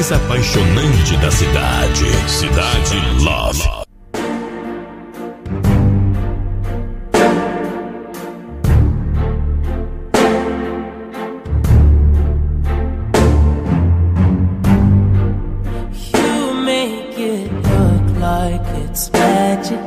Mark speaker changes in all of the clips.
Speaker 1: mais apaixonante da cidade. Cidade Love.
Speaker 2: It's magic,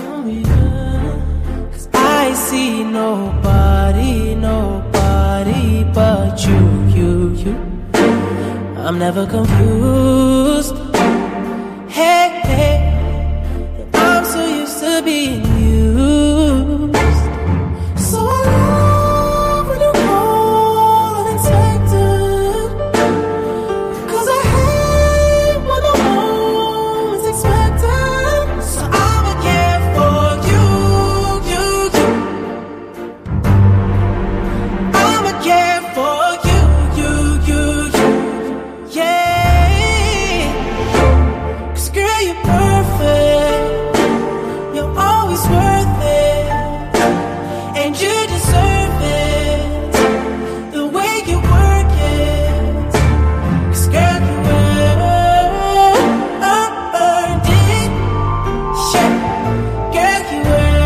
Speaker 2: cause I see nobody but you. I'm never confused. Hey, I'm so used to being used. So I love when you call unexpected, cause I hate when the moment's expected. So I'ma care for you. I'ma care for you. Yeah. Cause girl, you're perfect. You're always worth it, and you deserve it. The way you work it, cause girl, you earned it. Yeah, girl, you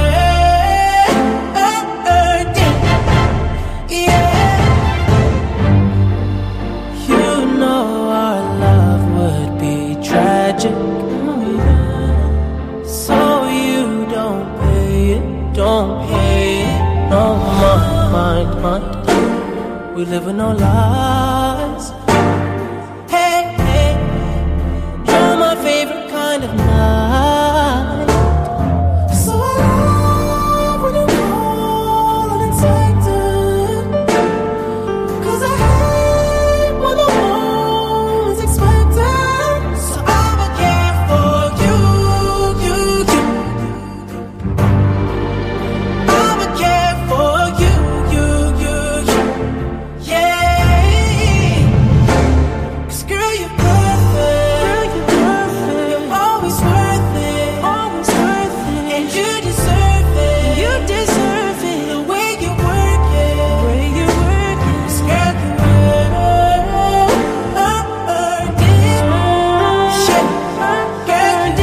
Speaker 2: earned it. Yeah, you know our love would be tragic, so you don't pay it no mind. We live with no lies. Hey, you're my favorite kind of night. So I love when you call unexpected, cause I hate when the moment's expected. So I'ma care for you. I'ma care for you. Yeah. Cause girl, you're perfect. You're always worth it, and you deserve it. The way you work it, cause girl, you earned it. Shit, girl, you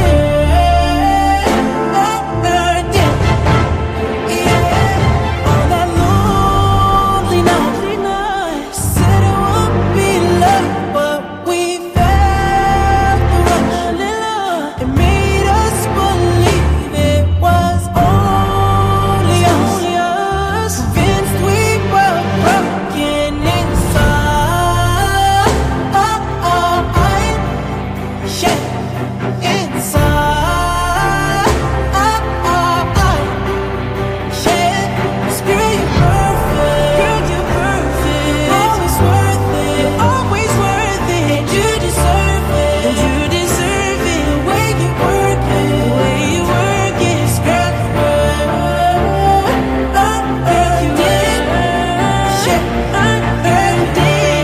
Speaker 2: earned it. Yeah, on that lonely night, said it would be love, but we felt the rush. It made us believe it was only us. Convinced we were broken inside. Yeah, inside. Yeah, 'cause girl, you're perfect. Always worth it, and you deserve it. The way you work it, 'cause girl, you earned it. Yeah, earned it.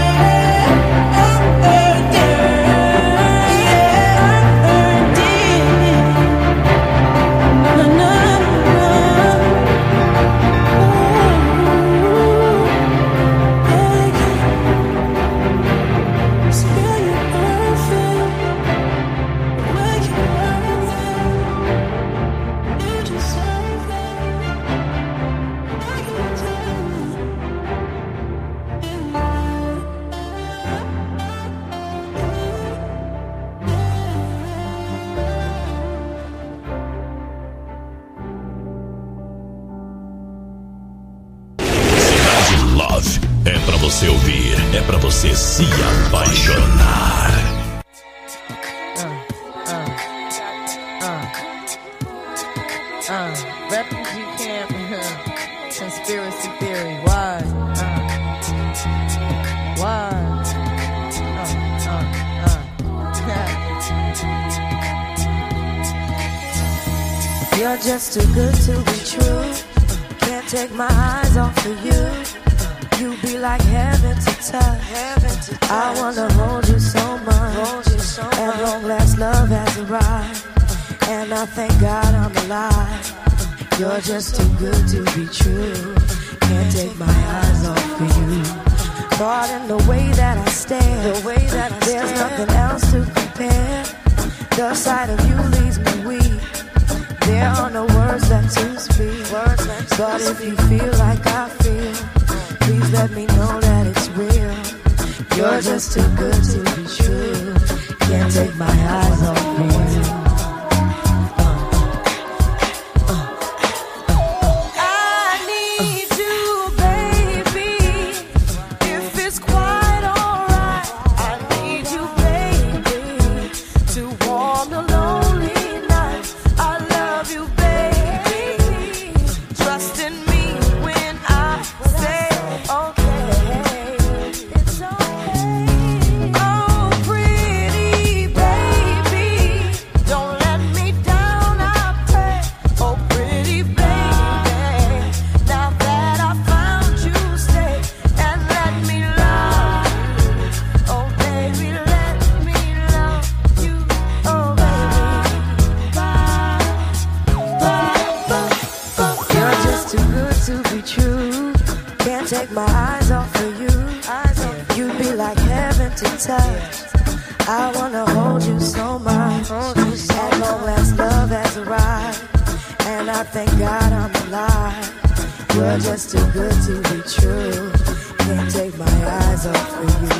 Speaker 1: Cidade Love é pra você ouvir, é pra você se apaixonar.
Speaker 3: Refugee camp, conspiracy theory, why?
Speaker 2: You're just too good to be true. Can't take my eyes off of you. You be like heaven to touch. I wanna hold you so much. At long last, love has arrived, and I thank God I'm alive. You're just too good to be true. Can't take my eyes off of you. Caught in the way that I stand. There's nothing The sight of you leaves me weak. There are no words left to speak. But if you feel like I feel, please let me know that it's real. You're just too good to be true. Can't take my eyes off you. Take my eyes off of you. You'd be like heaven to touch. I wanna hold you so much. As long as love has arrived, and I thank God I'm alive. You're just too good to be true. Can't take my eyes off of you.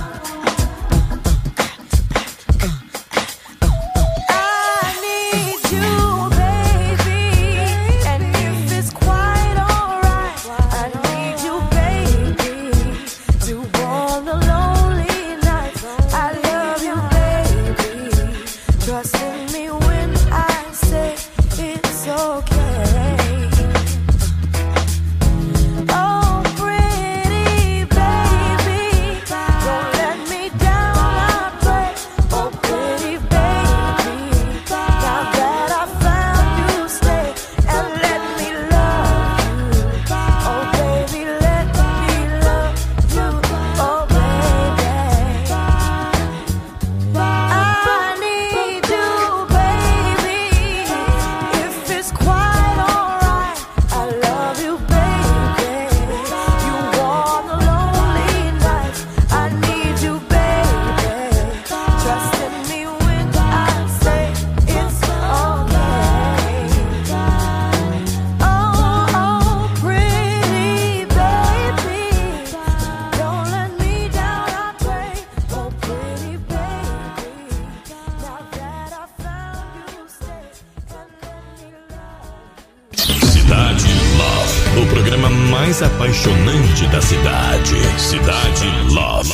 Speaker 1: O programa mais apaixonante da cidade. Cidade Love.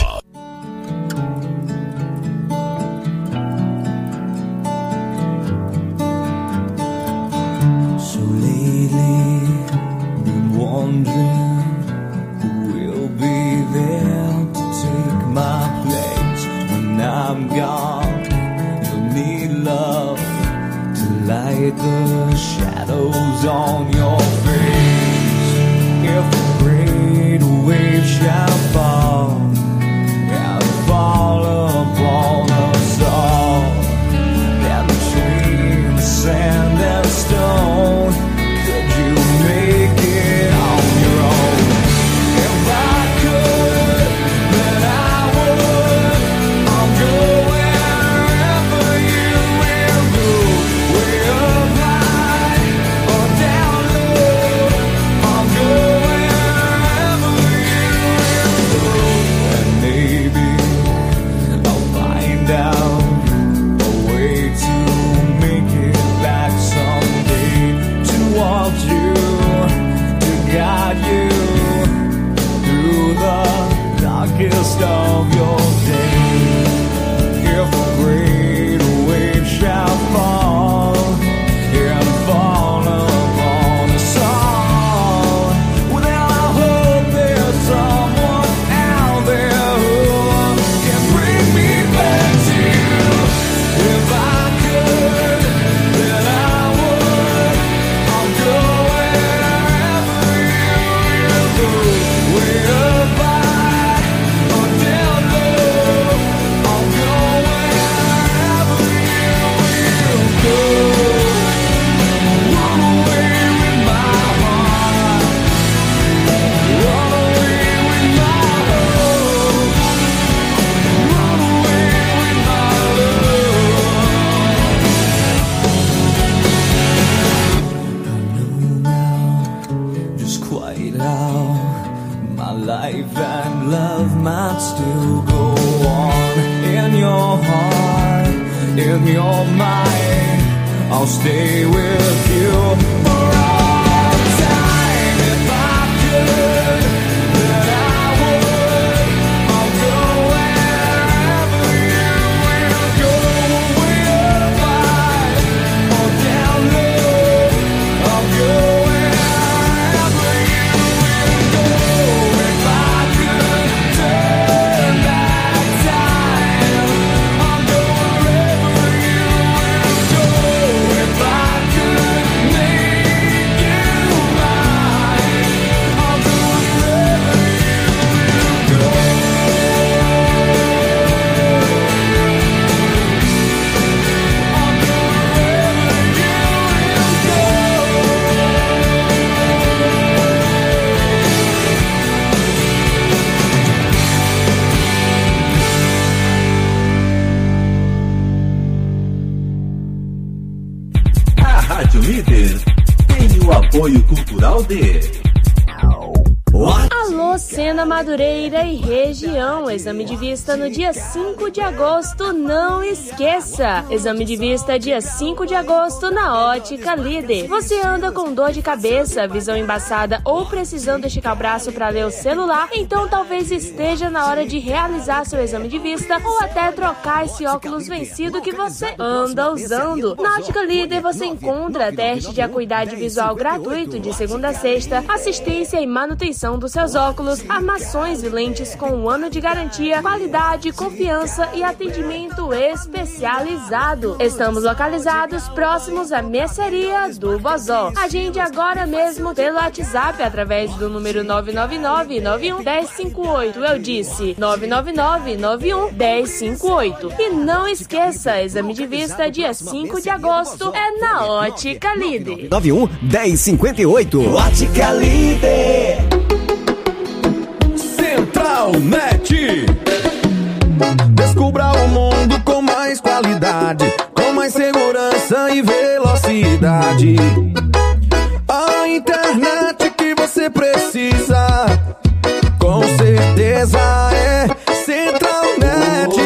Speaker 4: So lately, been wondering who will be there to take my place when I'm gone. You'll need love to light the shadows on your face. If a great wave shall fall life and love might still go on. In your heart, in your mind, I'll stay with you for all time. If I could, then I would. I'll go wherever you will go. We'll fly or down low. I'll go wherever you will go. If I could turn back time, I'll go wherever you will go. If I could make you mine, I'll go wherever you will go. I'll go
Speaker 5: A Rádio Líder tem o apoio cultural de...
Speaker 6: Alô, Sena Madureira e região. Exame de vista no dia 5 de agosto, não esqueça. Exame de vista dia 5 de agosto na Ótica Líder. Você anda com dor de cabeça, visão embaçada ou precisando esticar o braço para ler o celular? Então talvez esteja na hora de realizar seu exame de vista ou até trocar esse óculos vencido que você anda usando. Na Ótica Líder você encontra teste de acuidade visual gratuito de segunda a sexta, assistência e manutenção dos seus óculos, armações e lentes com 1 ano de garantia, qualidade, confiança e atendimento especializado. Estamos localizados próximos à mercearia do Bozó. Agende agora mesmo pelo WhatsApp através do número 999-91-1058. Eu disse 999-91-1058. E não esqueça, exame de vista dia 5 de agosto é na Ótica Líder.
Speaker 7: 91-1058.
Speaker 4: Ótica Líder. Central Net. Descubra o mundo com mais qualidade, com mais segurança e velocidade. A internet que você precisa, com certeza é Central Net.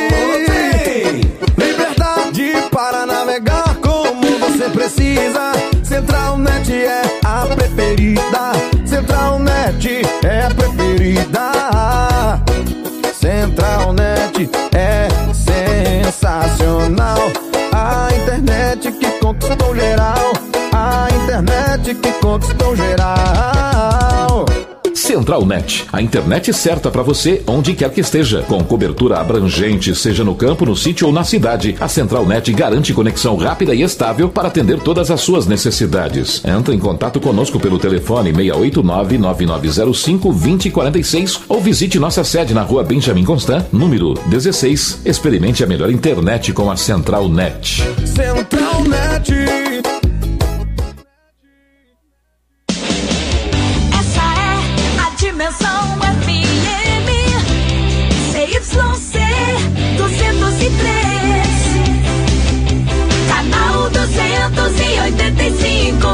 Speaker 4: Liberdade para navegar como você precisa. Central Net é a preferida. Central Net é a preferida. Central Net é sensacional. A internet que conquistou geral. A internet que conquistou geral.
Speaker 1: Central Net, a internet certa para você onde quer que esteja. Com cobertura abrangente, seja no campo, no sítio ou na cidade, a Central Net garante conexão rápida e estável para atender todas as suas necessidades. Entre em contato conosco pelo telefone 689-9905-2046 ou visite nossa sede na rua Benjamin Constant, número 16. Experimente a melhor internet com a Central Net.
Speaker 4: Central Net.
Speaker 2: Dimensão FM CYC 203, canal 285.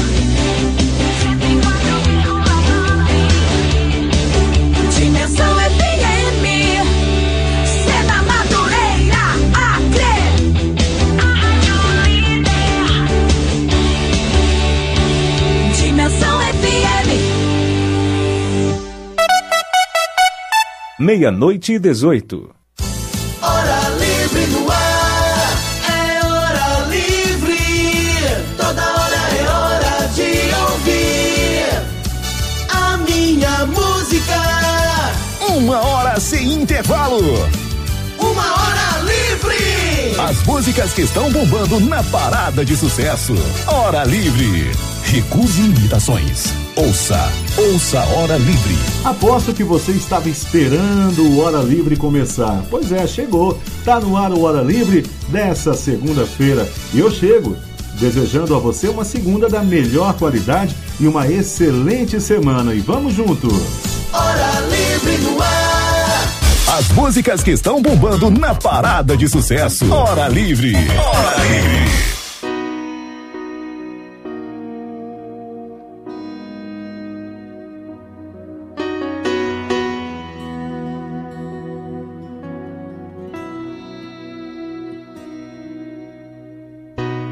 Speaker 2: Dimensão FM, Sena Madureira, Acre. Dimensão FM.
Speaker 8: 00:18.
Speaker 5: Hora Livre no ar, é hora livre. Toda hora é hora de ouvir a minha música.
Speaker 8: 1 hora sem intervalo.
Speaker 5: 1 hora livre.
Speaker 8: As músicas que estão bombando na parada de sucesso. Hora Livre. Recuse imitações. Ouça Hora Livre.
Speaker 9: Aposto que você estava esperando o Hora Livre começar. Pois é, chegou. Tá no ar o Hora Livre dessa segunda-feira. E eu chego desejando a você uma segunda da melhor qualidade e uma excelente semana. E vamos juntos.
Speaker 5: Hora Livre no ar.
Speaker 8: As músicas que estão bombando na parada de sucesso. Hora Livre. Hora Livre.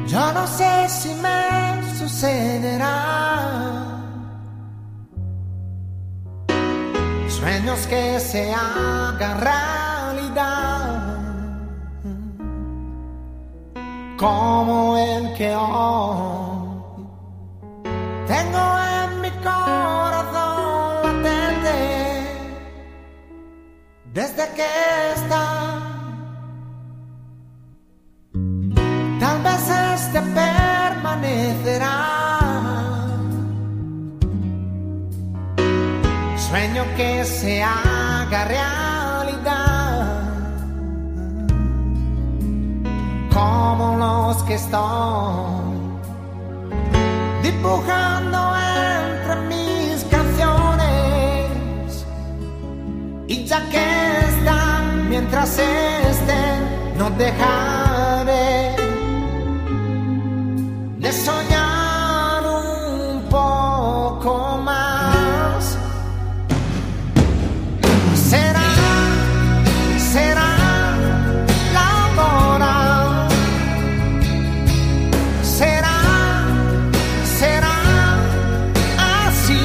Speaker 10: Yo no sé si me sucederá. Sueños que se hagan realidad, como el que hoy tengo en mi corazón latente, desde que está. Tal vez este permanecerá. Sueño que se haga realidad, como los que estoy dibujando entre mis canciones. Y ya que están, mientras estén, no dejaré de soñar un poco más. Será la hora, será así,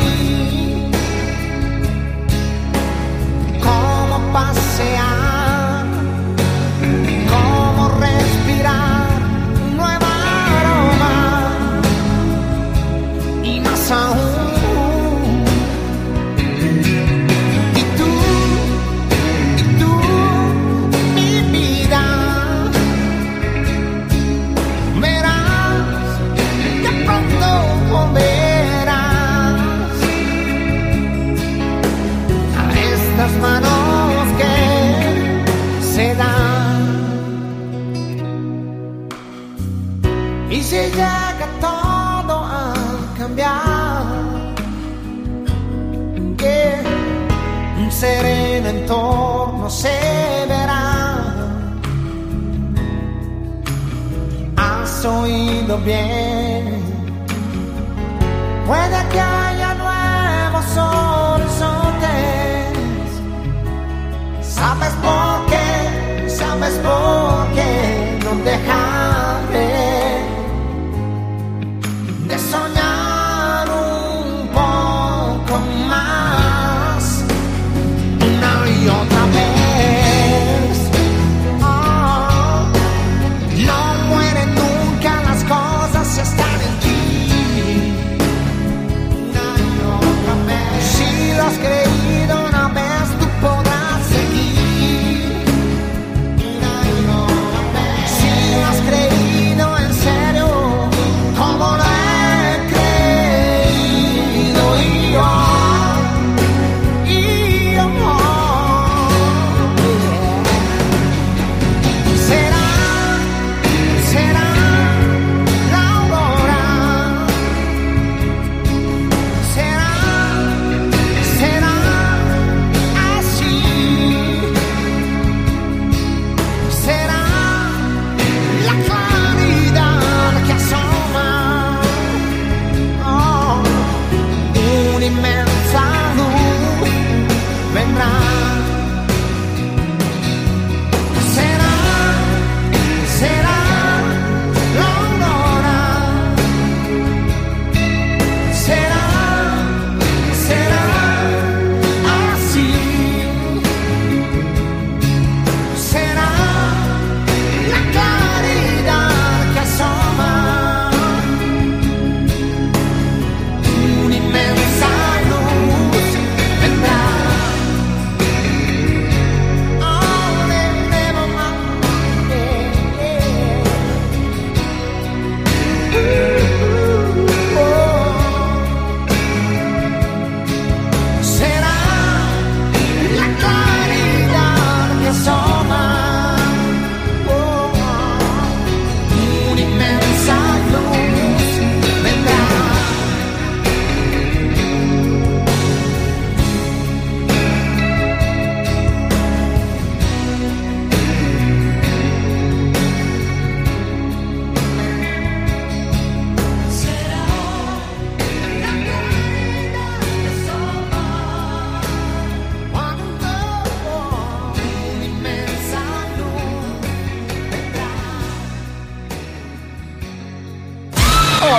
Speaker 10: como pasear, como respirar un nuevo aroma, y más aún. Las manos que se dan. Y si llega todo a cambiar, que un sereno entorno se verá. Has oído bien, puede que haya nuevos horizontes. ¿Sabes por qué no dejaré de soñar un poco más, una y otra vez? Oh, no mueren nunca las cosas si están en ti. No.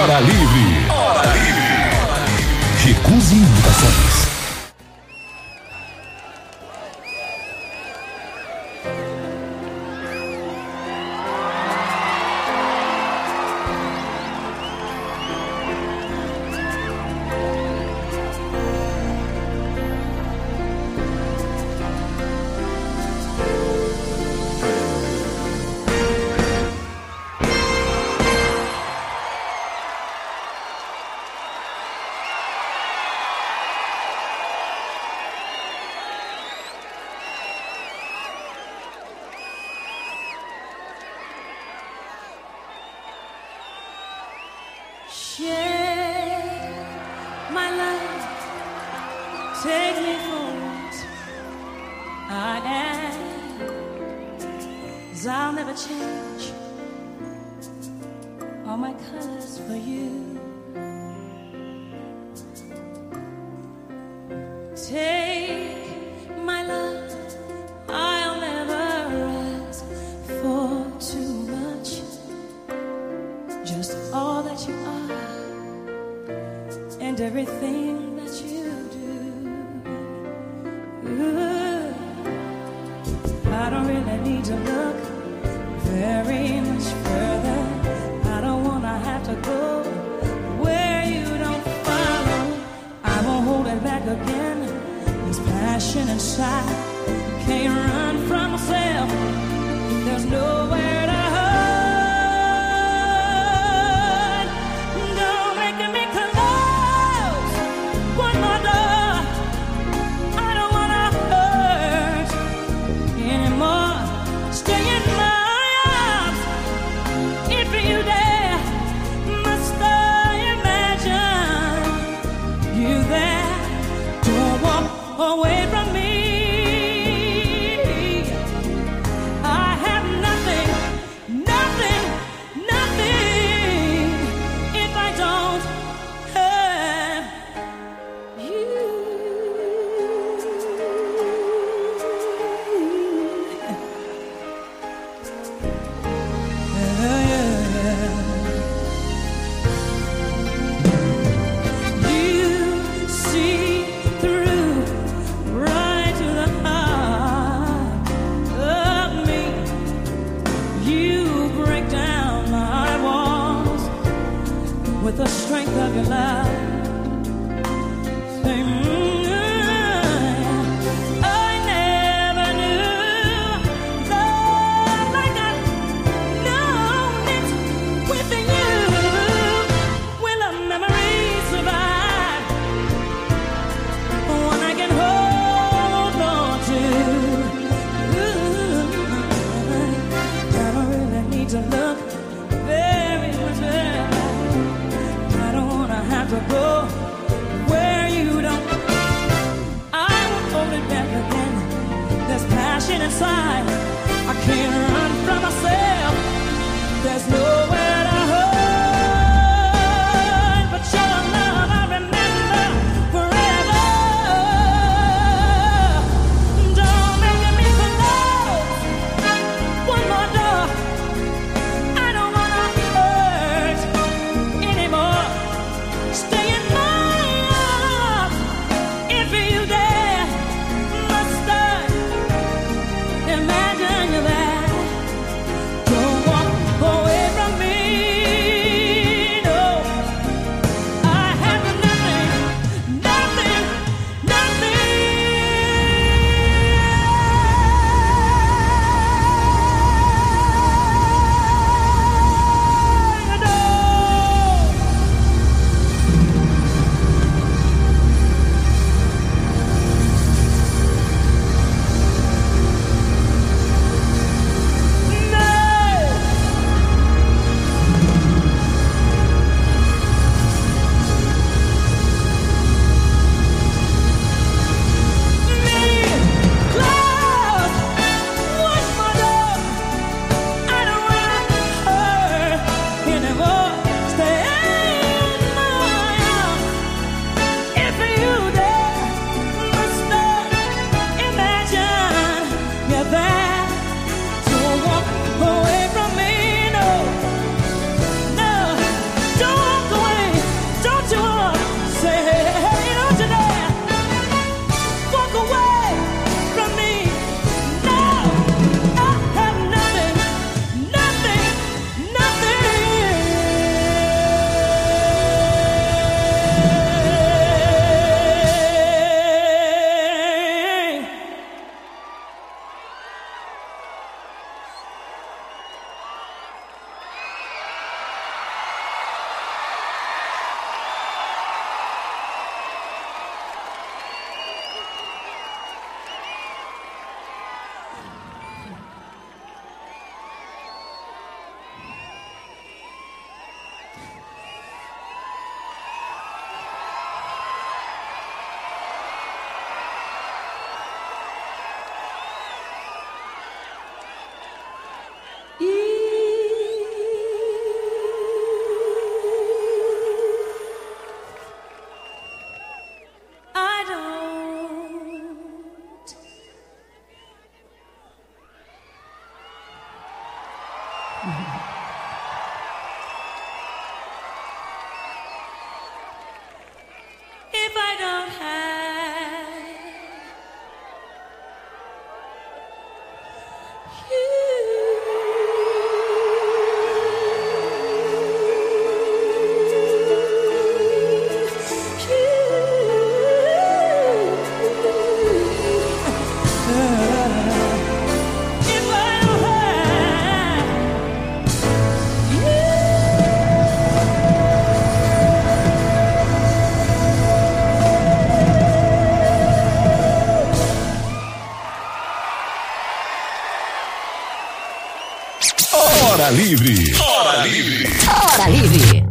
Speaker 8: Hora Livre. Hora Livre. Recuse imitações.
Speaker 2: Imagine
Speaker 8: Hora Livre.
Speaker 11: Hora Livre. Hora Livre.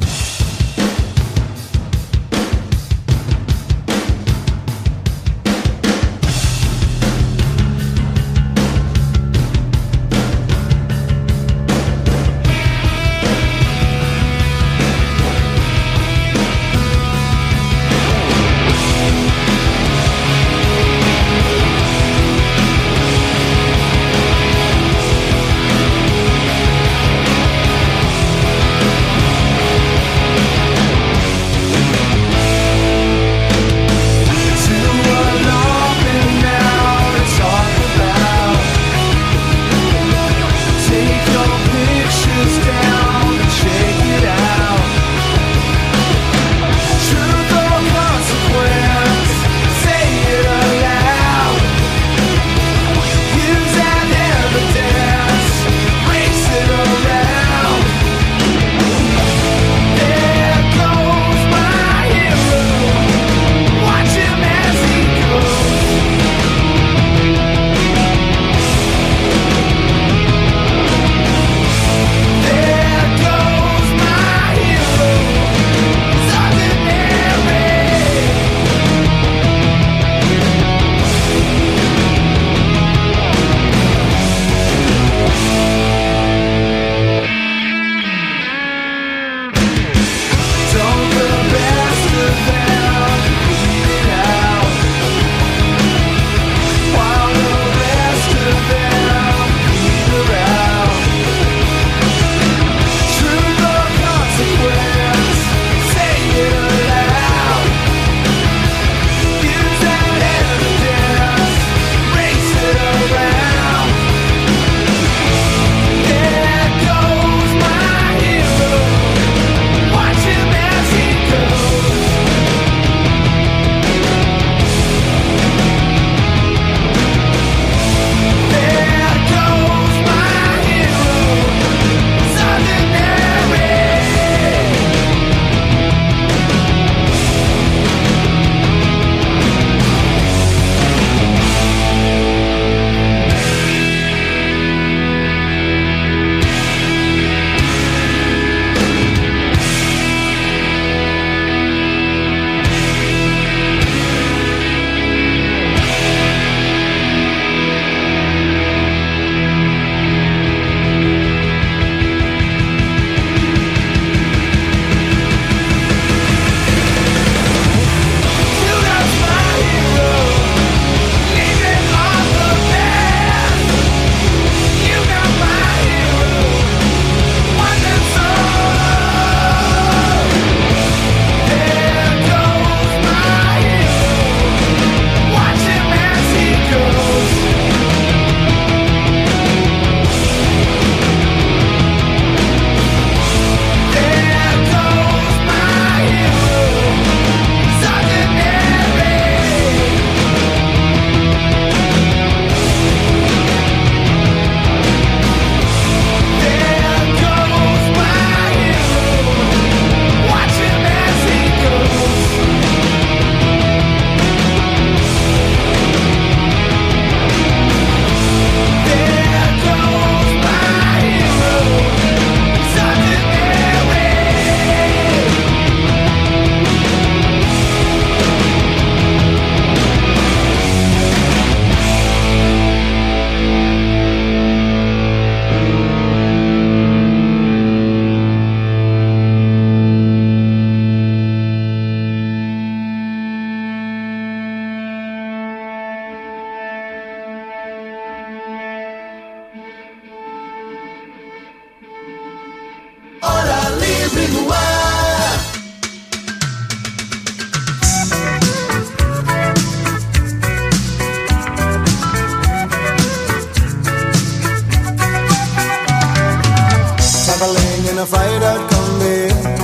Speaker 10: a freighter combi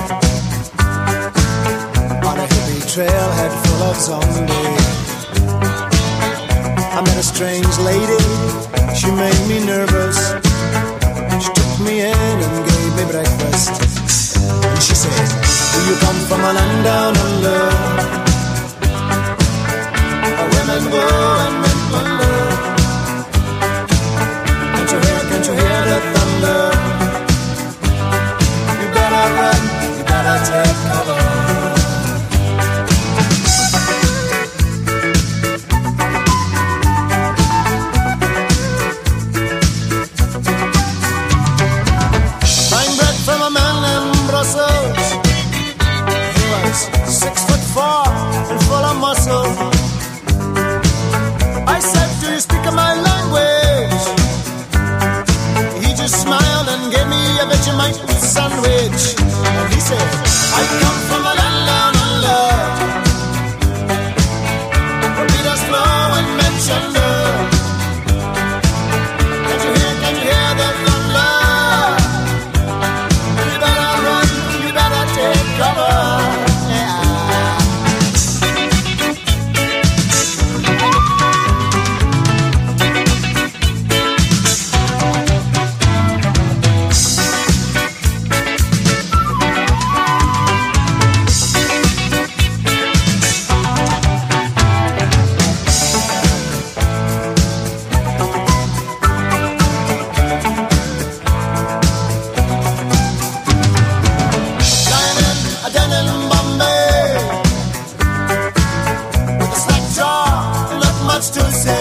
Speaker 10: on a hippie trailhead full of zombies. I met a strange lady, she made me nervous. She took me in and gave me breakfast. And she said, do you come from a land down under, where women go and men wonder? Can't you hear the thunder?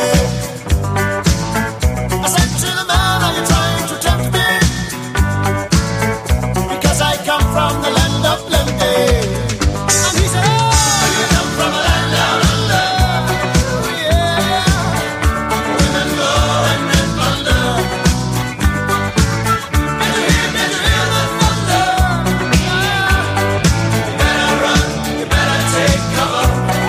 Speaker 10: I said to the man, are you trying to tempt me? Because I come from the land of plenty. And he said, oh, you come from a land down under. Yeah. Women go and men wonder. Can you hear the thunder? You better run, you better take cover.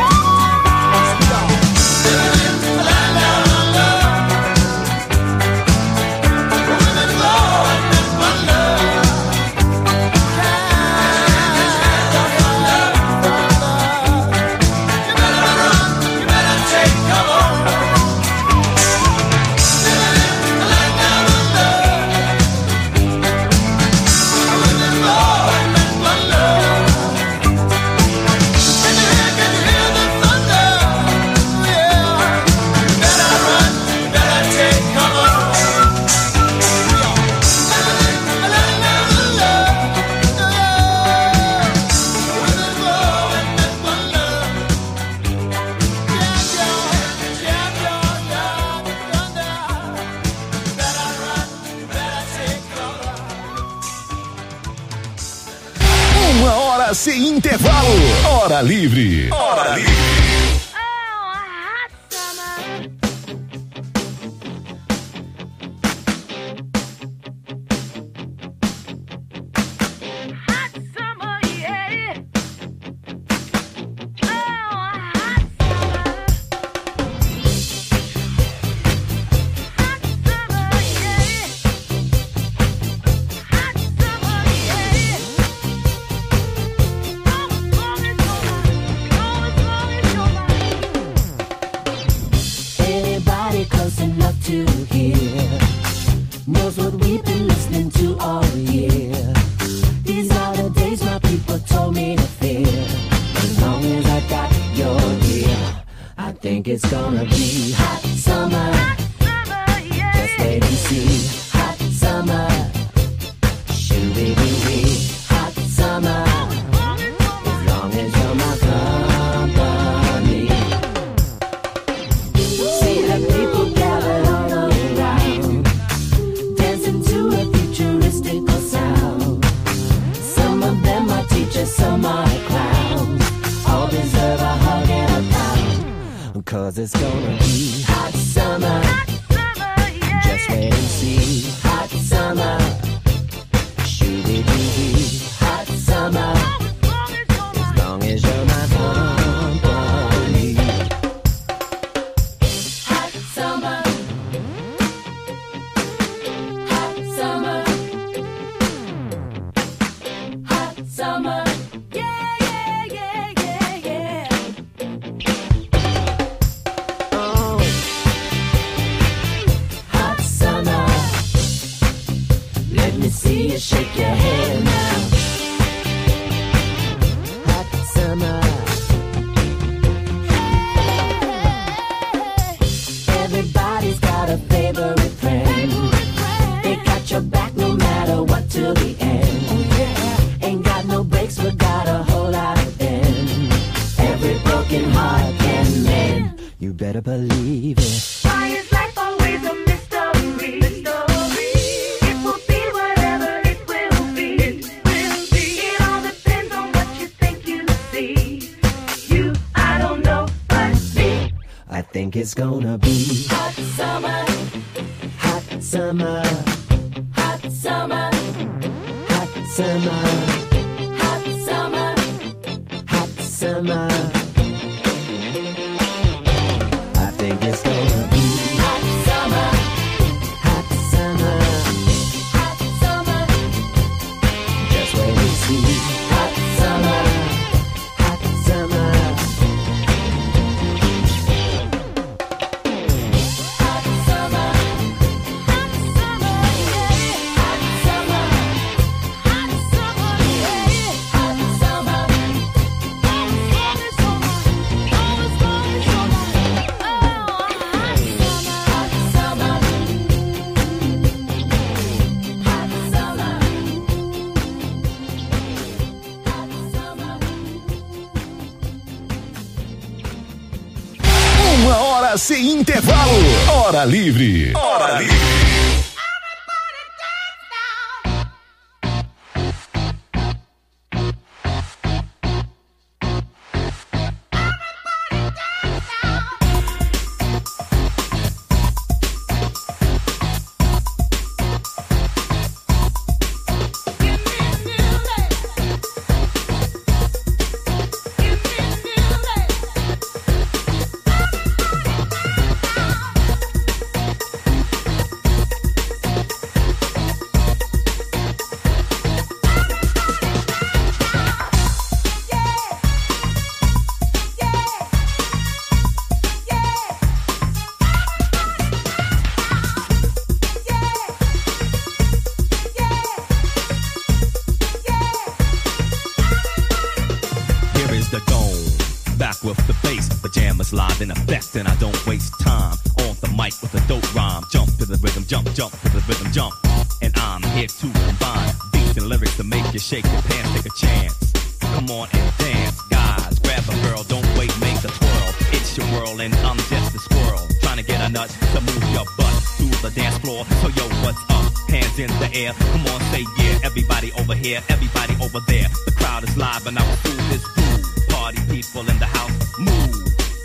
Speaker 8: Uma hora sem intervalo. Hora livre. Hora livre.
Speaker 2: Anybody close enough to hear knows what we've been listening to all year. These are the days my people told me to fear. As long as I got your ear, I think it's gonna be hot summer. Just wait and see. Hot summer. Shoo-wee-wee-wee. Hot summer. As long as you're my company. See the people gathered all around, dancing to a futuristical sound. Some of them are teachers, some are clowns. All deserve a hug and a pound. Cause it's gonna be hot summer. Just wait and see. Hot summer. Shoo-dee-dee-dee. Hot summer. As long as you're my company. Hot summer. Hot summer. Hot summer. Yeah, yeah, yeah, yeah, yeah. Oh. Hot summer. Let me see you shake your head now. Hot summer. Everybody's got a favorite friend. They got your back no matter what till the end. Ain't got no breaks, but got a whole lot of them. Every broken heart can mend. You better believe it. Why is life always a mystery? It will be whatever it will be. It all depends on what you think you see. I don't know, but me. I think it's gonna be hot summer. Hot summer. Hot summer. Hot summer. Hot summer. Hot summer. I think it's gonna be hot summer. Hot summer. Hot summer. Just wait and see. Hot summer. Hot summer. Hot summer. Hot summer. Hot summer. Hot summer. Hot summer.
Speaker 8: Passe Intervalo. Hora Livre. Hora Livre.
Speaker 12: And I don't waste time on the mic with a dope rhyme. Jump to the rhythm, jump to the rhythm, jump. And I'm here to combine beats and lyrics to make you shake your pants, take a chance. Come on and dance, guys. Grab a girl, don't wait, make a twirl. It's your world and I'm just a squirrel. Trying to get a nut to move your butt to the dance floor. So yo, what's up? Hands in the air. Come on, say yeah. Everybody over here, everybody over there. The crowd is live and I will do this groove. Party people in the house, move.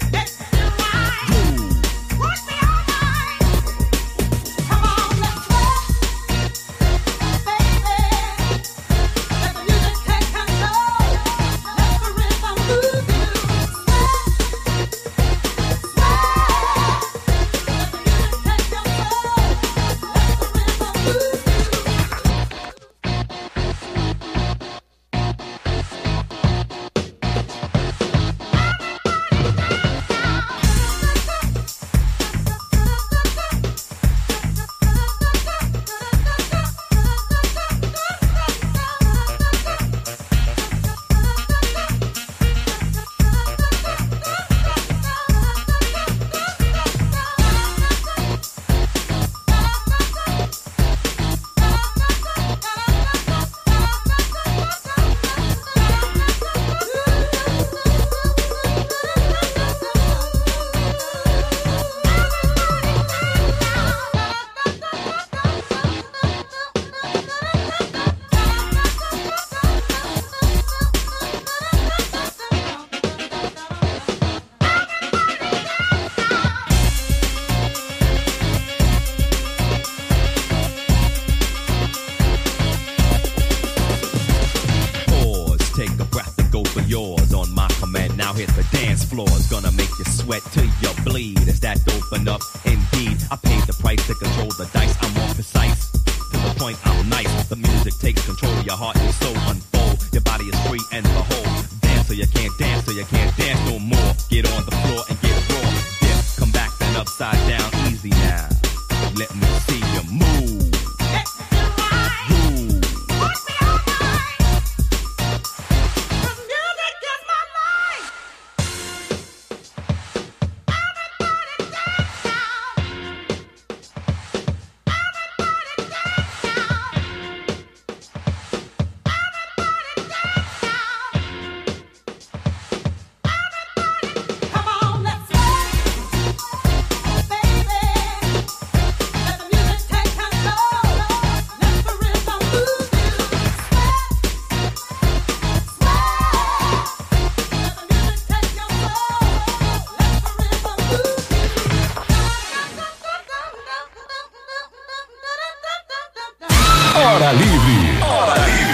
Speaker 12: Hora Livre. Hora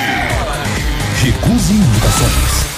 Speaker 12: Livre. Recuse imitações.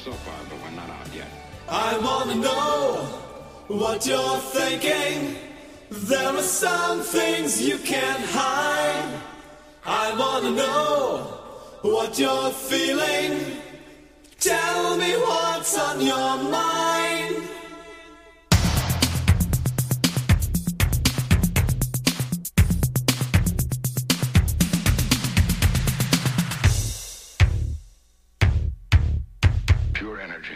Speaker 13: so far, but we're not out yet.
Speaker 10: I wanna know what you're thinking. There are some things you can't hide. I wanna know what you're feeling. Tell me what's on your mind.
Speaker 13: Pure energy.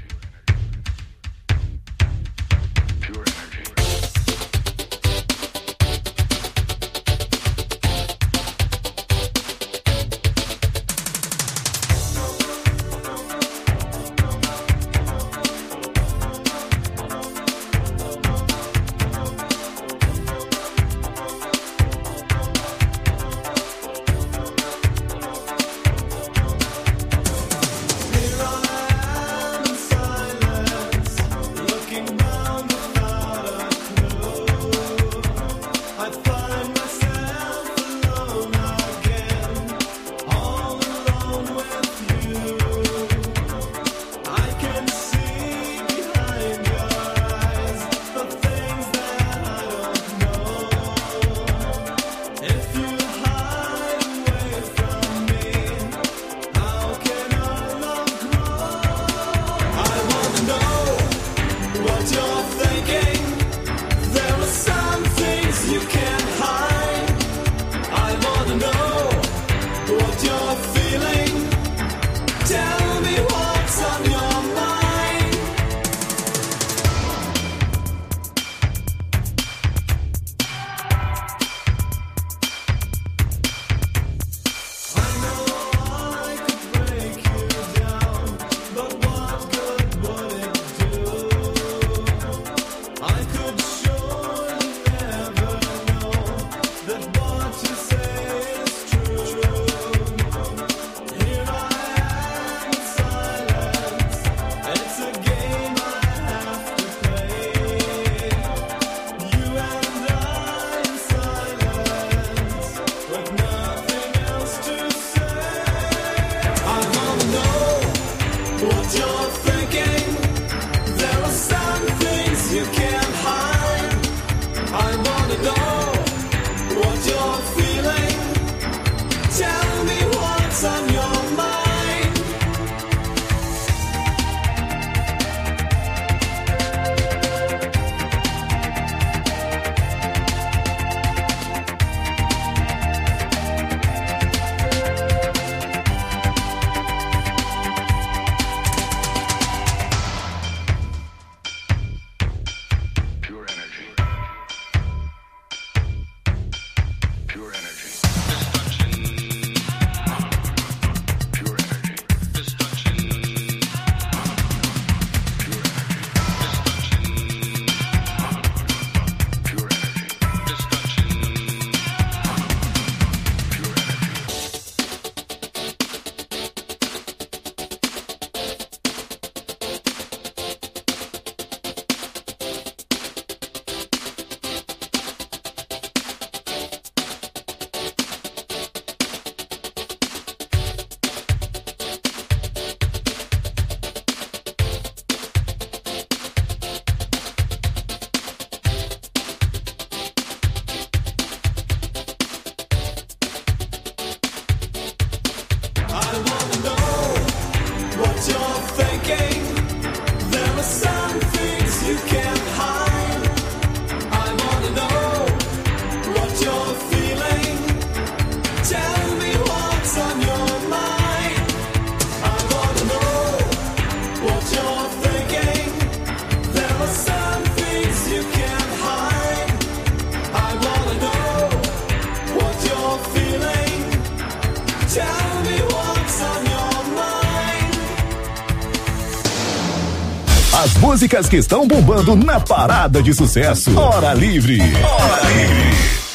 Speaker 8: As músicas que estão bombando na parada de sucesso. Hora Livre. Hora Livre.